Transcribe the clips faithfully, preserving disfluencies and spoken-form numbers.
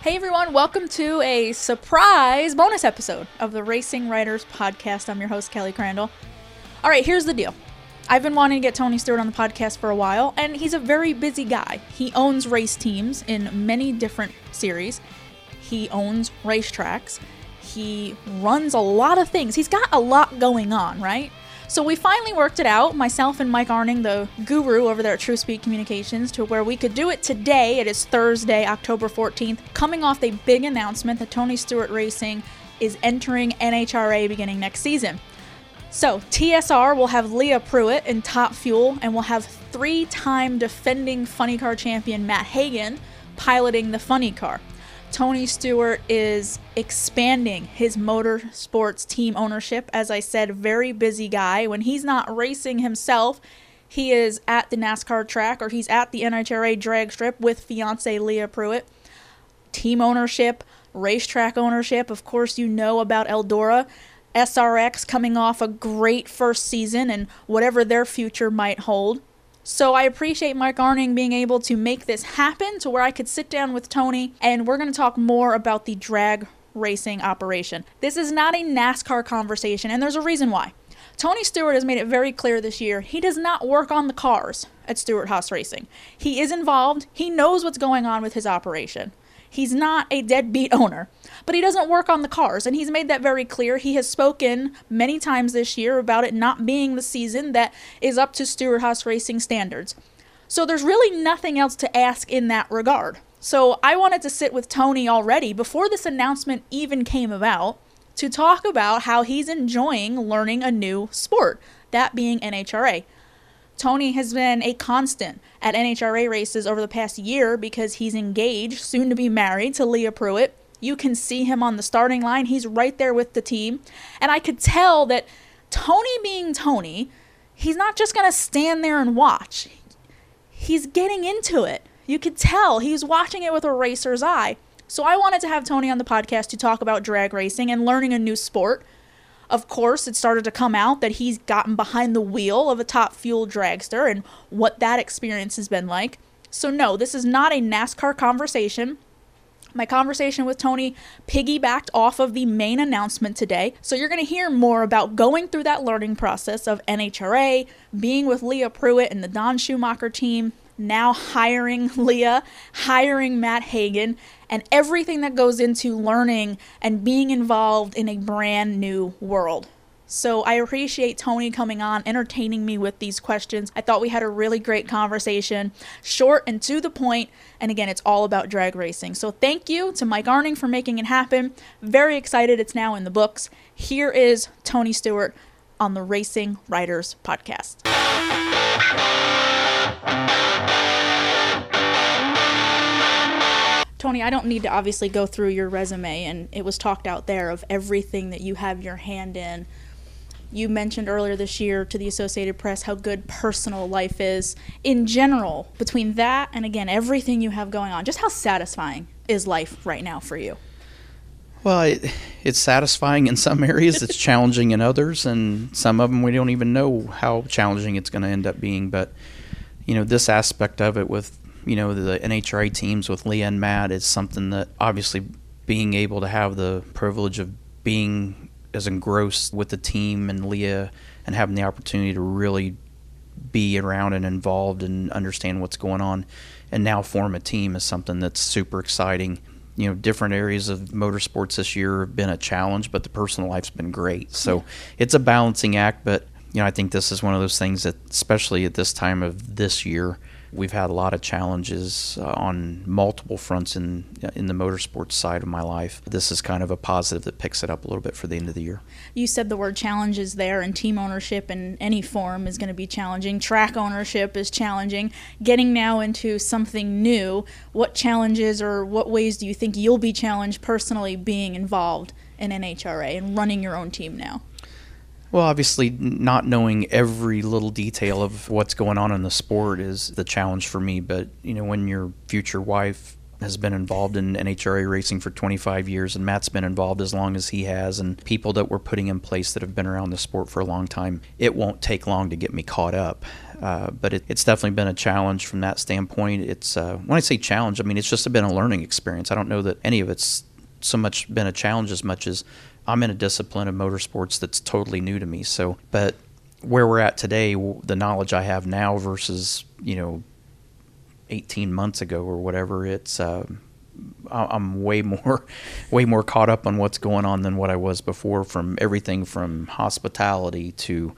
Hey everyone, welcome to a surprise bonus episode of the Racing Writers Podcast. I'm your host, Kelly Crandall. All right, here's the deal. I've been wanting to get Tony Stewart on the podcast for a while, and he's a very busy guy. He owns race teams in many different series. He owns racetracks. He runs a lot of things. He's got a lot going on, right? So we finally worked it out, myself and Mike Arning, the guru over there at True Speed Communications, to where we could do it today. It is Thursday, October fourteenth, coming off a big announcement that Tony Stewart Racing is entering N H R A beginning next season. So T S R will have Leah Pruitt in Top Fuel, and we'll have three-time defending funny car champion Matt Hagan piloting the funny car. Tony Stewart is expanding his motorsports team ownership. As I said, very busy guy. When he's not racing himself, he is at the NASCAR track or he's at the N H R A drag strip with fiancée Leah Pruitt. Team ownership, racetrack ownership. Of course, you know about Eldora. S R X coming off a great first season and whatever their future might hold. So I appreciate Mike Arning being able to make this happen to where I could sit down with Tony and we're going to talk more about the drag racing operation. This is not a NASCAR conversation, and there's a reason why. Tony Stewart has made it very clear this year he does not work on the cars at Stewart-Haas Racing. He is involved. He knows what's going on with his operation. He's not a deadbeat owner, but he doesn't work on the cars, and he's made that very clear. He has spoken many times this year about it not being the season that is up to Stewart-Haas Racing standards. So there's really nothing else to ask in that regard. So I wanted to sit with Tony already before this announcement even came about to talk about how he's enjoying learning a new sport, that being N H R A. Tony has been a constant at N H R A races over the past year because he's engaged, soon to be married, to Leah Pruitt. You can see him on the starting line. He's right there with the team. And I could tell that Tony being Tony, he's not just going to stand there and watch. He's getting into it. You could tell he's watching it with a racer's eye. So I wanted to have Tony on the podcast to talk about drag racing and learning a new sport. Of course, it started to come out that he's gotten behind the wheel of a Top Fuel dragster and what that experience has been like. So no, this is not a NASCAR conversation. My conversation with Tony piggybacked off of the main announcement today. So you're going to hear more about going through that learning process of N H R A, being with Leah Pruitt and the Don Schumacher team, now hiring Leah, hiring Matt Hagan, and everything that goes into learning and being involved in a brand new world. So I appreciate Tony coming on, entertaining me with these questions. I thought we had a really great conversation, short and to the point, and again, it's all about drag racing. So thank you to Mike Arning for making it happen. Very excited it's now in the books. Here is Tony Stewart on the Racing Writers Podcast. Tony, I don't need to obviously go through your resume, and it was talked out there of everything that you have your hand in. You mentioned earlier this year to the Associated Press how good personal life is in general. Between that and, again, everything you have going on, just how satisfying is life right now for you? Well, it, it's satisfying in some areas. It's challenging in others, and some of them we don't even know how challenging it's going to end up being. But, you know, this aspect of it with you know, the N H R A teams with Leah and Matt is something that obviously being able to have the privilege of being as engrossed with the team and Leah and having the opportunity to really be around and involved and understand what's going on and now form a team is something that's super exciting. You know, different areas of motorsports this year have been a challenge, but the personal life's been great. So yeah. It's a balancing act, but, you know, I think this is one of those things that, especially at this time of this year, we've had a lot of challenges uh, on multiple fronts in in the motorsports side of my life. This is kind of a positive that picks it up a little bit for the end of the year. You said the word challenges there, and team ownership in any form is going to be challenging. Track ownership is challenging. Getting now into something new, what challenges or what ways do you think you'll be challenged personally being involved in N H R A and running your own team now? Well, obviously, not knowing every little detail of what's going on in the sport is the challenge for me. But, you know, when your future wife has been involved in N H R A racing for twenty-five years, and Matt's been involved as long as he has, and people that we're putting in place that have been around the sport for a long time, it won't take long to get me caught up. Uh, but it, it's definitely been a challenge from that standpoint. It's uh, when I say challenge, I mean it's just been a learning experience. I don't know that any of it's so much been a challenge as much as I'm in a discipline of motorsports that's totally new to me. So, but where we're at today, the knowledge I have now versus, you know, eighteen months ago or whatever, it's uh, I'm way more, way more caught up on what's going on than what I was before. From everything from hospitality to,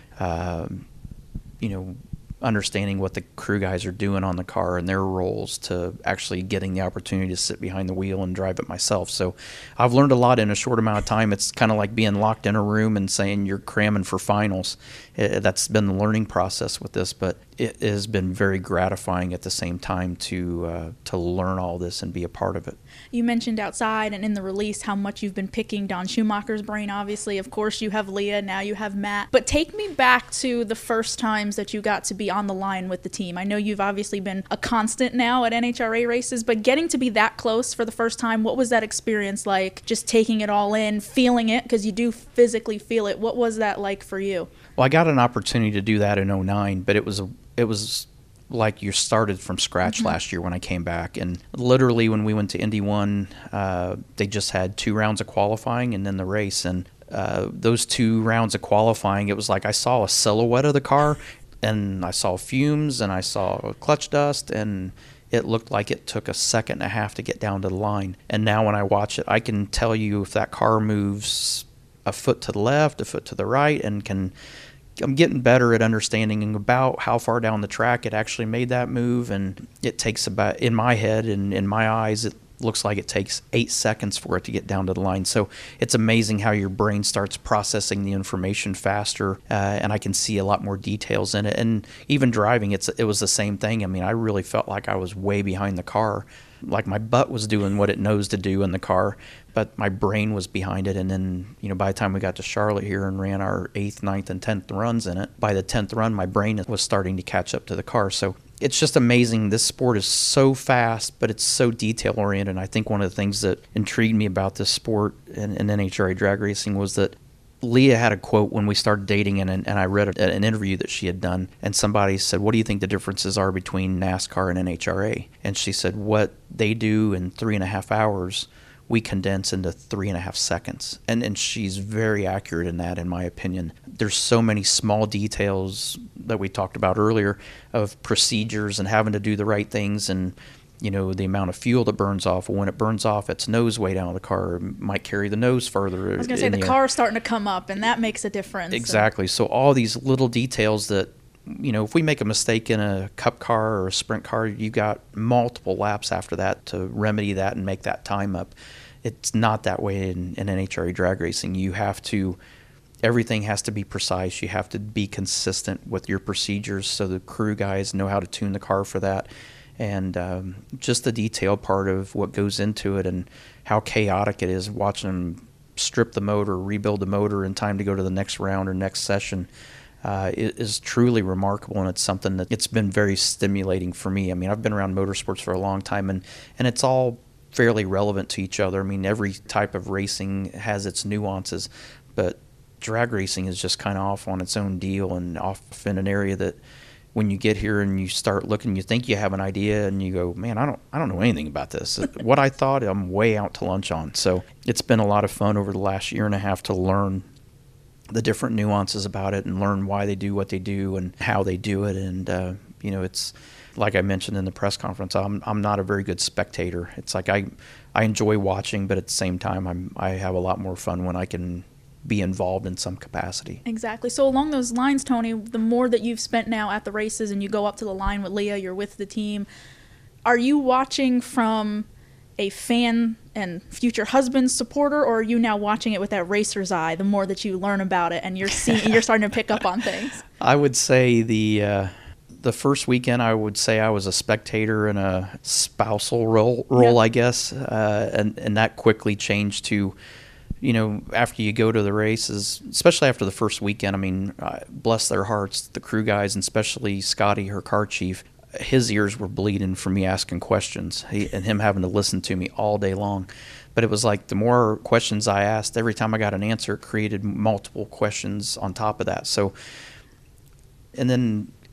uh, you know, understanding what the crew guys are doing on the car and their roles to actually getting the opportunity to sit behind the wheel and drive it myself. So I've learned a lot in a short amount of time. It's kind of like being locked in a room and saying you're cramming for finals. It, that's been the learning process with this, but it has been very gratifying at the same time to uh, to learn all this and be a part of it. You mentioned outside and in the release how much you've been picking Don Schumacher's brain, obviously. Of course, you have Leah, now you have Matt. But take me back to the first times that you got to be on the line with the team. I know you've obviously been a constant now at N H R A races, but getting to be that close for the first time, what was that experience like? Just taking it all in, feeling it, because you do physically feel it. What was that like for you? Well, I got an opportunity to do that in oh nine, but it was a, it was like you started from scratch mm-hmm. last year when I came back. And literally when we went to Indy one, uh, they just had two rounds of qualifying and then the race. And uh, those two rounds of qualifying, it was like I saw a silhouette of the car and I saw fumes and I saw clutch dust, and it looked like it took a second and a half to get down to the line. And now when I watch it, I can tell you if that car moves a foot to the left, a foot to the right, and can I'm getting better at understanding about how far down the track it actually made that move. And it takes about, in my head and in my eyes, it looks like it takes eight seconds for it to get down to the line. So it's amazing how your brain starts processing the information faster, uh, and I can see a lot more details in it. And even driving, it's it was the same thing. I mean, I really felt like I was way behind the car, like my butt was doing what it knows to do in the car, but my brain was behind it. And then, you know, by the time we got to Charlotte here and ran our eighth, ninth, and tenth runs in it, by the tenth run, my brain was starting to catch up to the car. So it's just amazing. This sport is so fast, but it's so detail-oriented. And I think one of the things that intrigued me about this sport and, and N H R A drag racing was that Leah had a quote when we started dating, and, and I read an interview that she had done, and somebody said, what do you think the differences are between NASCAR and N H R A? And she said, what they do in three and a half hours, we condense into three and a half seconds. And and she's very accurate in that, in my opinion. There's so many small details that we talked about earlier of procedures and having to do the right things, and you know, the amount of fuel that burns off. When it burns off, its nose way down the car might carry the nose further. I was going to say, the, the car's starting to come up, and that makes a difference. Exactly. So all these little details that, you know, if we make a mistake in a cup car or a sprint car, you got multiple laps after that to remedy that and make that time up. It's not that way in, in N H R A drag racing. You have to, everything has to be precise. You have to be consistent with your procedures so the crew guys know how to tune the car for that. And um, just the detail part of what goes into it and how chaotic it is, watching them strip the motor, rebuild the motor in time to go to the next round or next session, uh, is truly remarkable. And it's something that it's been very stimulating for me. I mean, I've been around motorsports for a long time, and, and it's all fairly relevant to each other. I mean, every type of racing has its nuances, but drag racing is just kind of off on its own deal and off in an area that when you get here and you start looking, you think you have an idea, and you go, man, I don't I don't know anything about this. What I thought, I'm way out to lunch on. So it's been a lot of fun over the last year and a half to learn the different nuances about it and learn why they do what they do and how they do it. And, uh, you know, it's like I mentioned in the press conference, I'm I'm not a very good spectator. It's like I, I enjoy watching, but at the same time, I'm I have a lot more fun when I can be involved in some capacity. Exactly. So along those lines, Tony, the more that you've spent now at the races and you go up to the line with Leah, you're with the team, are you watching from a fan and future husband supporter, or are you now watching it with that racer's eye the more that you learn about it and you're seeing, you're starting to pick up on things? I would say the uh, the first weekend, I would say I was a spectator in a spousal role, role yep. I guess, uh, and, and that quickly changed to, you know, after you go to the races, especially after the first weekend, I mean, uh, bless their hearts, the crew guys, and especially Scotty, her car chief, his ears were bleeding from me asking questions he, and him having to listen to me all day long. But it was like the more questions I asked, every time I got an answer, it created multiple questions on top of that. So, and then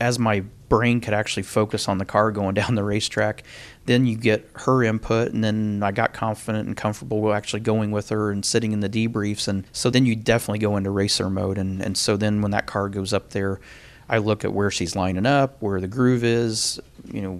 as my brain could actually focus on the car going down the racetrack, then you get her input, and then I got confident and comfortable with actually going with her and sitting in the debriefs. And so then you definitely go into racer mode. And, and so then when that car goes up there, I look at where she's lining up, where the groove is, you know,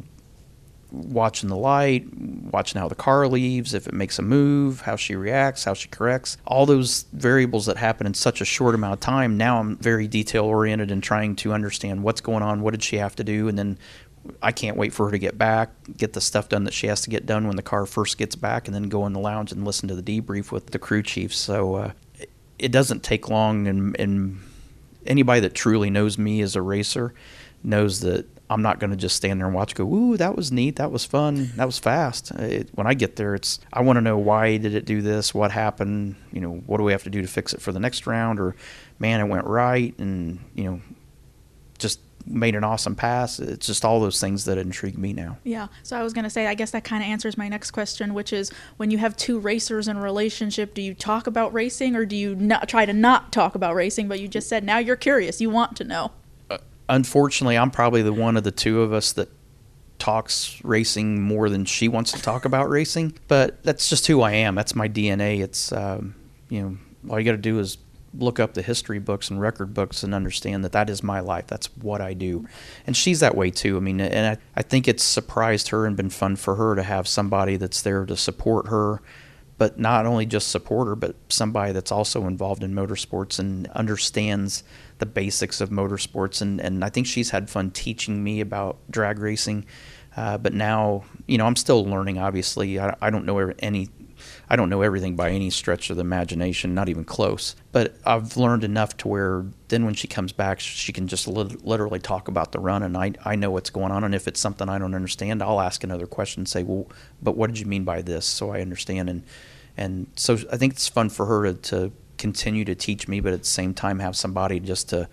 watching the light, watching how the car leaves, if it makes a move, how she reacts, how she corrects, all those variables that happen in such a short amount of time. Now I'm very detail oriented and trying to understand what's going on, what did she have to do, and then I can't wait for her to get back, get the stuff done that she has to get done when the car first gets back, and then go in the lounge and listen to the debrief with the crew chief. So uh, it doesn't take long, and, and anybody that truly knows me as a racer knows that I'm not going to just stand there and watch, go, ooh, that was neat, that was fun, that was fast. It, when I get there, it's I want to know, why did it do this, what happened, you know, what do we have to do to fix it for the next round, or man, it went right, and, you know, just made an awesome pass. It's just all those things that intrigue me now. Yeah. So I was going to say, I guess that kind of answers my next question, which is, when you have two racers in a relationship, do you talk about racing, or do you not try to not talk about racing? But you just said now you're curious, you want to know. Uh, unfortunately, I'm probably the one of the two of us that talks racing more than she wants to talk about racing, but that's just who I am. That's my D N A. It's, um, you know, all you got to do is look up the history books and record books and understand that that is my life. That's what I do. And she's that way too. I mean, and I, I think it's surprised her and been fun for her to have somebody that's there to support her, but not only just support her, but somebody that's also involved in motorsports and understands the basics of motorsports. And, and I think she's had fun teaching me about drag racing. Uh, but now, you know, I'm still learning, obviously. I, I don't know any I don't know everything by any stretch of the imagination, not even close. But I've learned enough to where then when she comes back, she can just li- literally talk about the run, and I I know what's going on. And if it's something I don't understand, I'll ask another question and say, well, but what did you mean by this? So I understand. And and so I think it's fun for her to, to continue to teach me, but at the same time have somebody just to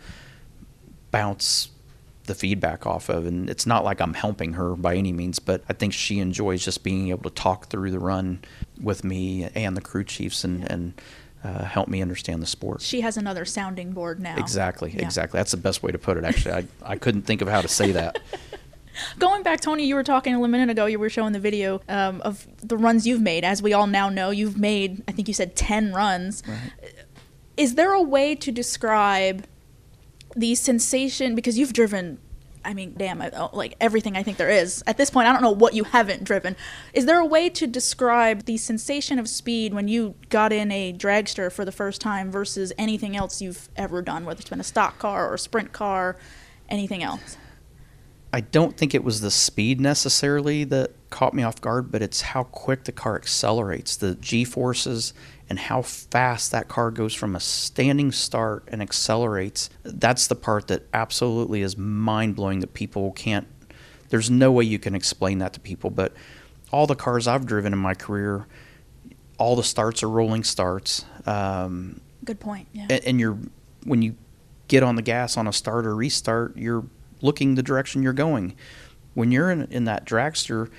bounce the feedback off of. And it's not like I'm helping her by any means, but I think she enjoys just being able to talk through the run with me and the crew chiefs and, and uh, help me understand the sport. She has another sounding board now. Exactly, yeah. exactly. That's the best way to put it, actually. I, I couldn't think of how to say that. Going back, Tony, you were talking a minute ago, you were showing the video um, of the runs you've made. As we all now know, you've made, I think you said ten runs. Right. Is there a way to describe the sensation, because you've driven, I mean, damn, like everything I think there is. At this point, I don't know what you haven't driven. Is there a way to describe the sensation of speed when you got in a dragster for the first time versus anything else you've ever done, whether it's been a stock car or a sprint car, anything else? I don't think it was the speed necessarily that caught me off guard, but it's how quick the car accelerates, the G-forces, and how fast that car goes from a standing start and accelerates. That's the part that absolutely is mind-blowing, that people can't, there's no way you can explain that to people. But all the cars I've driven in my career, all the starts are rolling starts. Um, Good point, yeah. And, and you're, when you get on the gas on a start or restart, you're looking the direction you're going. When you're in, in that dragster,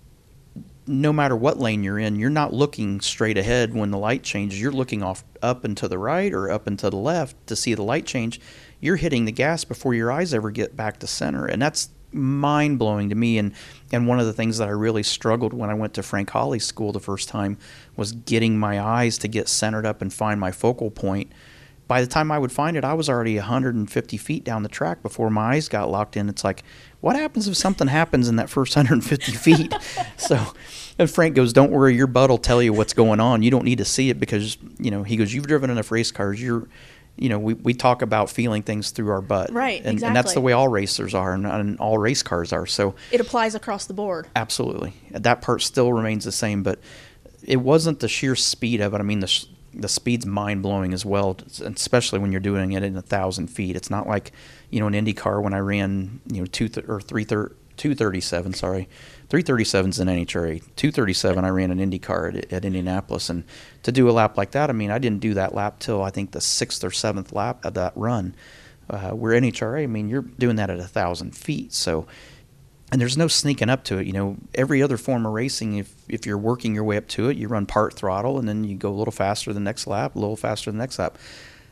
no matter what lane you're in, you're not looking straight ahead when the light changes. You're looking off up and to the right or up and to the left to see the light change. You're hitting the gas before your eyes ever get back to center. And that's mind-blowing to me. And, and one of the things that I really struggled when I went to Frank Hawley's school the first time was getting my eyes to get centered up and find my focal point. By the time I would find it, I was already one hundred fifty feet down the track before my eyes got locked in. It's like, what happens if something happens in that first one hundred fifty feet? So, and Frank goes, don't worry, your butt will tell you what's going on. You don't need to see it because, you know, he goes, you've driven enough race cars. You're, you know, we, we talk about feeling things through our butt. Right, and, exactly. And that's the way all racers are and, and all race cars are. So it applies across the board. Absolutely. That part still remains the same, but it wasn't the sheer speed of it. I mean, the the speed's mind-blowing as well, especially when you're doing it in a thousand feet. It's not like, you know, an Indy car when I ran, you know, two th- or three thir- two thirty-seven, sorry, three thirty-seven's an N H R A, two thirty-seven I ran an Indy car at, at Indianapolis, and to do a lap like that, I mean, I didn't do that lap till I think the sixth or seventh lap of that run. Uh, where N H R A, I mean, you're doing that at a thousand feet, so. And there's no sneaking up to it. You know, every other form of racing, if if you're working your way up to it, you run part throttle, and then you go a little faster the next lap, a little faster the next lap.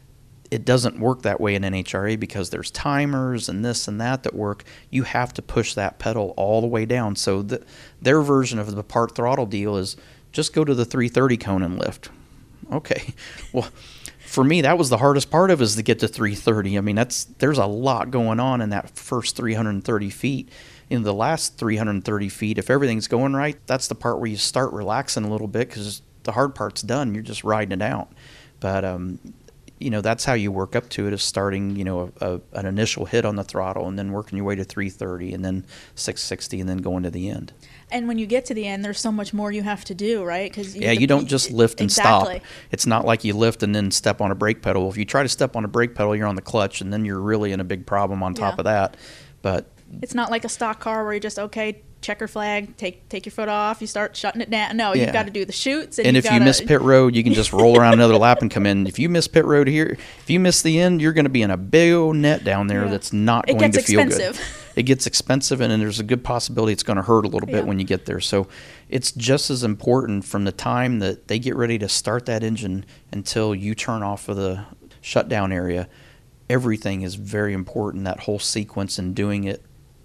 it doesn't work that way in N H R A because there's timers and this and that that work. You have to push that pedal all the way down. So the, their version of the part throttle deal is just go to the three thirty cone and lift. Okay, well, for me, that was the hardest part of it, is to get to three thirty. I mean, that's there's a lot going on in that first three hundred thirty feet. In the last three hundred thirty feet, if everything's going right, that's the part where you start relaxing a little bit because the hard part's done. You're just riding it out. But, um, you know, that's how you work up to it, is starting, you know, a, a, an initial hit on the throttle and then working your way to three thirty and then six sixty and then going to the end. And when you get to the end, there's so much more you have to do, right? Cause you yeah, you don't just lift and exactly. stop. It's not like you lift and then step on a brake pedal. If you try to step on a brake pedal, you're on the clutch, and then you're really in a big problem on top yeah. of that. But it's not like a stock car where you just, okay, checker flag, take take your foot off, you start shutting it down. No, yeah. you've got to do the chutes. And, and if you miss pit road, you can just roll around another lap and come in. If you miss pit road here, if you miss the end, you're going to be in a big old net down there yeah. that's not it going to feel expensive. good. It gets expensive, and then there's a good possibility it's going to hurt a little bit yeah. when you get there. So it's just as important from the time that they get ready to start that engine until you turn off of the shutdown area. Everything is very important, that whole sequence, and doing it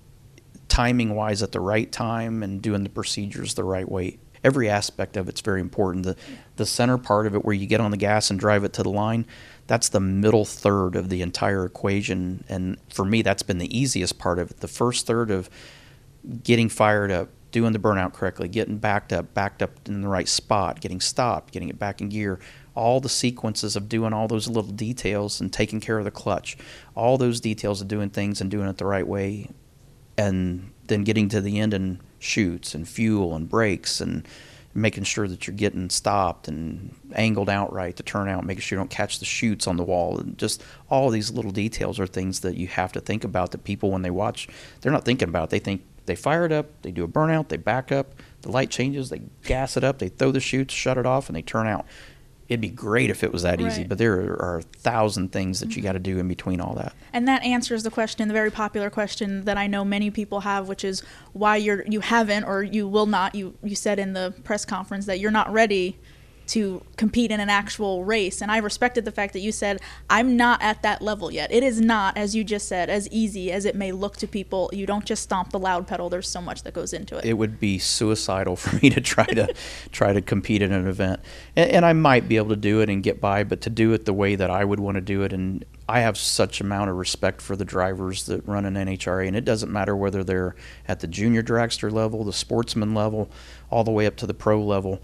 timing-wise at the right time and doing the procedures the right way. Every aspect of it's very important. The the center part of it, where you get on the gas and drive it to the line, that's the middle third of the entire equation. And for me, that's been the easiest part of it. The first third of getting fired up, doing the burnout correctly, getting backed up, backed up in the right spot, getting stopped, getting it back in gear, all the sequences of doing all those little details and taking care of the clutch, all those details of doing things and doing it the right way, and then getting to the end and chutes and fuel and brakes and making sure that you're getting stopped and angled out right to turn out, making sure you don't catch the chutes on the wall. And just all of these little details are things that you have to think about, that people, when they watch, they're not thinking about. They think they fire it up, they do a burnout, they back up, the light changes, they gas it up, they throw the chutes, shut it off, and they turn out. It'd be great if it was that easy, right. but there are a thousand things that you got to do in between all that. And that answers the question, the very popular question that I know many people have, which is why you're you haven't, or you will not. You you said in the press conference that you're not ready to compete in an actual race. And I respected the fact that you said, I'm not at that level yet. It is not, as you just said, as easy as it may look to people. You don't just stomp the loud pedal. There's so much that goes into it. It would be suicidal for me to try to try to compete in an event. And, and I might be able to do it and get by, but to do it the way that I would want to do it, and I have such amount of respect for the drivers that run an N H R A, and it doesn't matter whether they're at the junior dragster level, the sportsman level, all the way up to the pro level.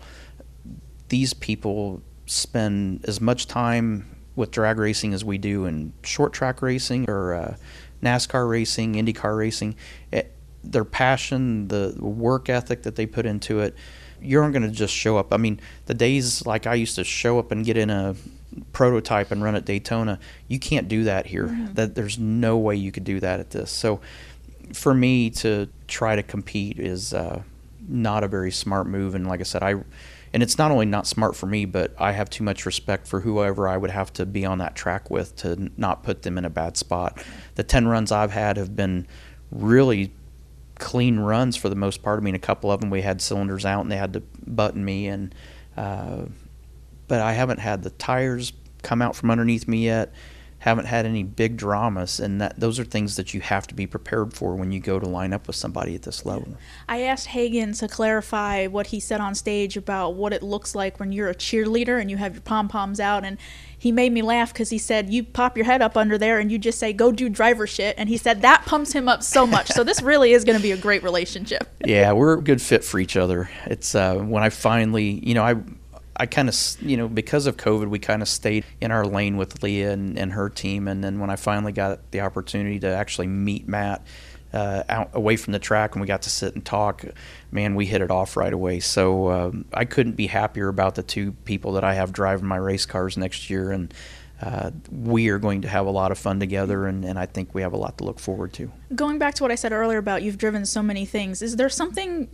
These people spend as much time with drag racing as we do in short track racing or uh, NASCAR racing, IndyCar racing. It, their passion, the work ethic that they put into it, you aren't going to just show up. I mean, the days like I used to show up and get in a prototype and run at Daytona, you can't do that here. Mm-hmm. That there's no way you could do that at this. So for me to try to compete is uh, not a very smart move. And like I said, I and it's not only not smart for me, but I have too much respect for whoever I would have to be on that track with to not put them in a bad spot. The ten runs I've had have been really clean runs for the most part. I mean, a couple of them we had cylinders out and they had to button me, and uh, but I haven't had the tires come out from underneath me yet. Haven't had any big dramas, and that those are things that you have to be prepared for when you go to line up with somebody at this level. I asked Hagan to clarify what he said on stage about what it looks like when you're a cheerleader and you have your pom-poms out, and he made me laugh because he said you pop your head up under there and you just say, go do driver shit, and he said that pumps him up so much. So this really is going to be a great relationship. Yeah, we're a good fit for each other. It's uh, when I finally, you know, I I kind of, you know, because of COVID, we kind of stayed in our lane with Leah and, and her team. And then when I finally got the opportunity to actually meet Matt uh, out away from the track and we got to sit and talk, man, we hit it off right away. So um, I couldn't be happier about the two people that I have driving my race cars next year. And uh, we are going to have a lot of fun together, and, and I think we have a lot to look forward to. Going back to what I said earlier about you've driven so many things, is there something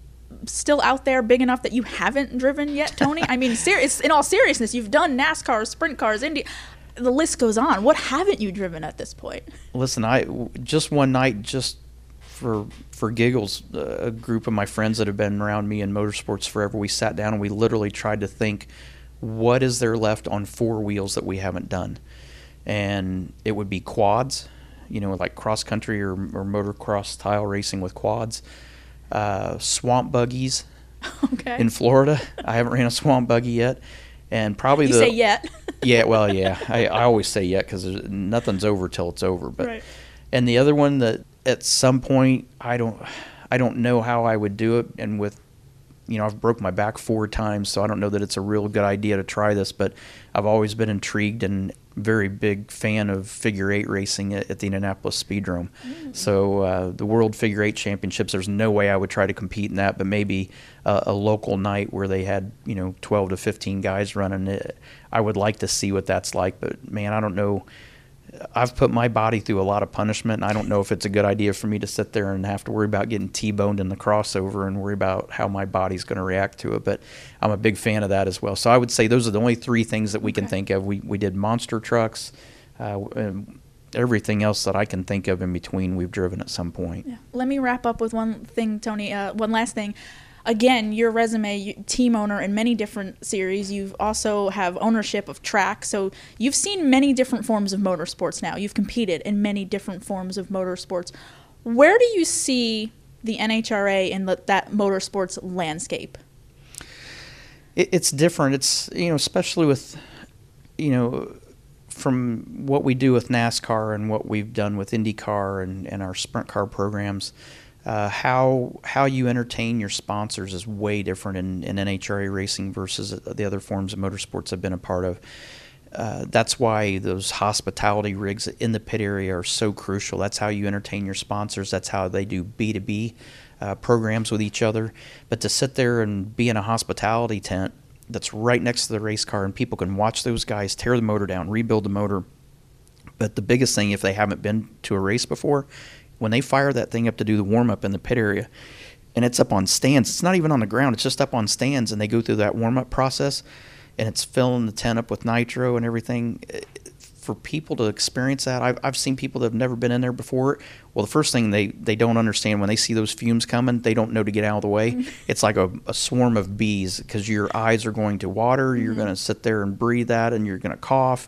still out there big enough that you haven't driven yet, Tony? I mean, ser- in all seriousness, you've done NASCAR, sprint cars, Indy. The list goes on. What haven't you driven at this point? Listen, I just one night, just for for giggles, a group of my friends that have been around me in motorsports forever, we sat down and we literally tried to think, what is there left on four wheels that we haven't done? and it would be quads, you know, like cross country or, or motocross style racing with quads, uh, swamp buggies. Okay. In Florida. I haven't ran a swamp buggy yet, and probably you the say yet. yeah, well, yeah, I, I always say yet because nothing's over till it's over. But right. And the other one that at some point I don't I don't know how I would do it, and with you know I've broke my back four times, so I don't know that it's a real good idea to try this. But I've always been intrigued and very big fan of figure eight racing at, at the Indianapolis Speedrome. Mm. So uh, the World Figure Eight Championships, there's no way I would try to compete in that, but maybe uh, a local night where they had you know twelve to fifteen guys running it. I would like to see what that's like, but man, I don't know. I've put my body through a lot of punishment, and I don't know if it's a good idea for me to sit there and have to worry about getting T-boned in the crossover and worry about how my body's going to react to it. But I'm a big fan of that as well. So I would say those are the only three things that we okay. can think of. We we did monster trucks, uh, and everything else that I can think of in between we've driven at some point. Yeah. Let me wrap up with one thing, Tony. Uh, one last thing. Again, your resume, you, team owner in many different series. You also have ownership of track. So you've seen many different forms of motorsports now. You've competed in many different forms of motorsports. Where do you see the N H R A in the, that motorsports landscape? It, it's different. It's, you know, especially with, you know, from what we do with NASCAR and what we've done with IndyCar and, and our sprint car programs. Uh, how how you entertain your sponsors is way different in, in N H R A racing versus the other forms of motorsports I've been a part of. Uh, that's why those hospitality rigs in the pit area are so crucial. That's how you entertain your sponsors. That's how they do B two B uh, programs with each other. But to sit there and be in a hospitality tent that's right next to the race car and people can watch those guys tear the motor down, rebuild the motor. But the biggest thing, if they haven't been to a race before, when they fire that thing up to do the warm-up in the pit area, and it's up on stands, it's not even on the ground, it's just up on stands, and they go through that warm-up process, and it's filling the tent up with nitro and everything. For people to experience that, I've, I've seen people that have never been in there before. Well, the first thing they, they don't understand when they see those fumes coming, they don't know to get out of the way. Mm-hmm. It's like a, a swarm of bees because your eyes are going to water, mm-hmm. you're going to sit there and breathe that, and you're going to cough.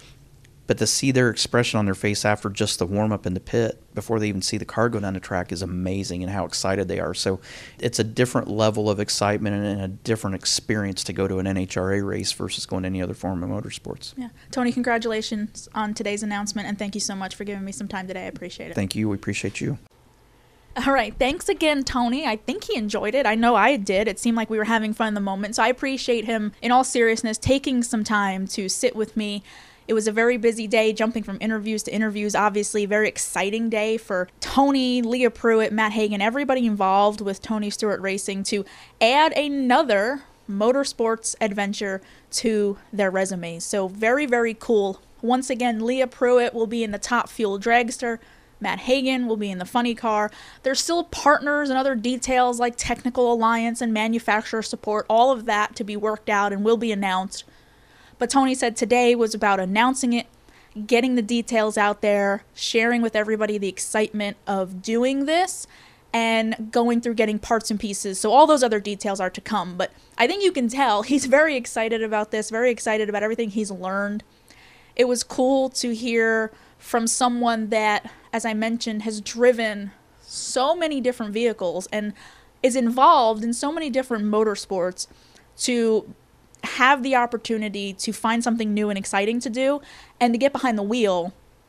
But to see their expression on their face after just the warm-up in the pit, before they even see the car go down the track, is amazing, and how excited they are. So it's a different level of excitement and a different experience to go to an N H R A race versus going to any other form of motorsports. Yeah, Tony, congratulations on today's announcement, and thank you so much for giving me some time today. I appreciate it. Thank you. We appreciate you. All right. Thanks again, Tony. I think he enjoyed it. I know I did. It seemed like we were having fun in the moment. So I appreciate him, in all seriousness, taking some time to sit with me. It was a very busy day, jumping from interviews to interviews. Obviously, a very exciting day for Tony, Leah Pruitt, Matt Hagan, everybody involved with Tony Stewart Racing to add another motorsports adventure to their resumes. So very, very cool. Once again, Leah Pruitt will be in the Top Fuel Dragster. Matt Hagan will be in the funny car. There's still partners and other details like technical alliance and manufacturer support, all of that to be worked out and will be announced. But Tony said today was about announcing it, getting the details out there, sharing with everybody the excitement of doing this, and going through getting parts and pieces. So all those other details are to come. But I think you can tell he's very excited about this, very excited about everything he's learned. It was cool to hear from someone that, as I mentioned, has driven so many different vehicles and is involved in so many different motorsports to have the opportunity to find something new and exciting to do and to get behind the wheel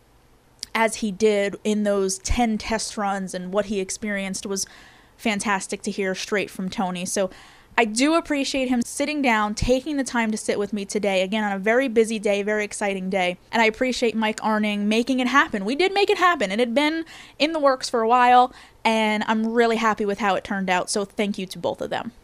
as he did in those ten test runs, and what he experienced was fantastic to hear straight from Tony. So I do appreciate him sitting down, taking the time to sit with me today, again, on a very busy day, very exciting day. And I appreciate Mike Arning making it happen. We did make it happen. It had been in the works for a while, and I'm really happy with how it turned out. So thank you to both of them.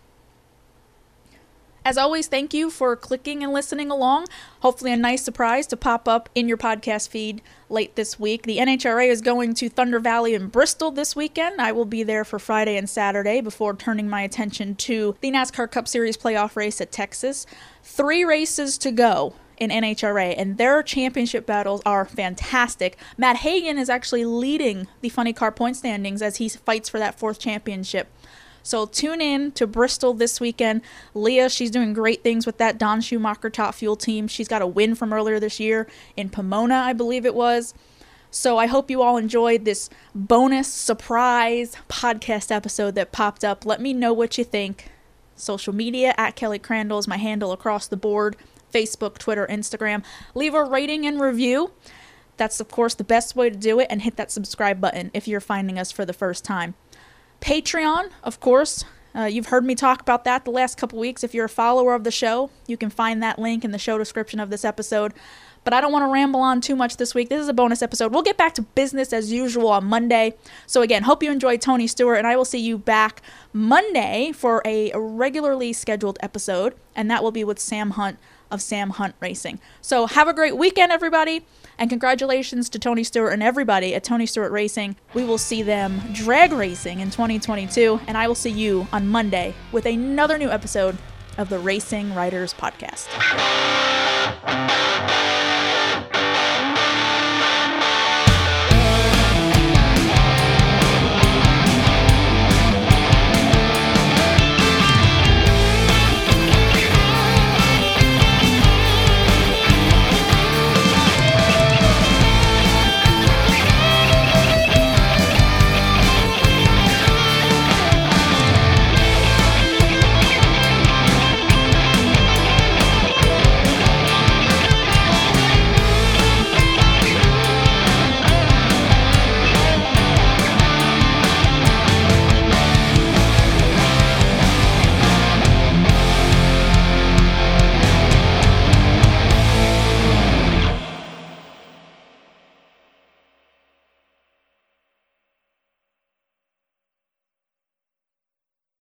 As always, thank you for clicking and listening along. Hopefully a nice surprise to pop up in your podcast feed late this week. The N H R A is going to Thunder Valley and Bristol this weekend. I will be there for Friday and Saturday before turning my attention to the NASCAR Cup Series playoff race at Texas. Three races to go in N H R A, and their championship battles are fantastic. Matt Hagan is actually leading the funny car point standings as he fights for that fourth championship. So tune in to Bristol this weekend. Leah, she's doing great things with that Don Schumacher Top Fuel team. She's got a win from earlier this year in Pomona, I believe it was. So I hope you all enjoyed this bonus surprise podcast episode that popped up. Let me know what you think. Social media, at Kelly Crandall is my handle across the board. Facebook, Twitter, Instagram. Leave a rating and review. That's, of course, the best way to do it. And hit that subscribe button if you're finding us for the first time. Patreon, of course. Uh, you've heard me talk about that the last couple weeks. If you're a follower of the show, you can find that link in the show description of this episode. But I don't want to ramble on too much this week. This is a bonus episode. We'll get back to business as usual on Monday. So again, hope you enjoyed Tony Stewart, and I will see you back Monday for a regularly scheduled episode, and that will be with Sam Hunt of Sam Hunt Racing. So have a great weekend, everybody. And congratulations to Tony Stewart and everybody at Tony Stewart Racing. We will see them drag racing in twenty twenty-two, and I will see you on Monday with another new episode of the Racing Writers Podcast.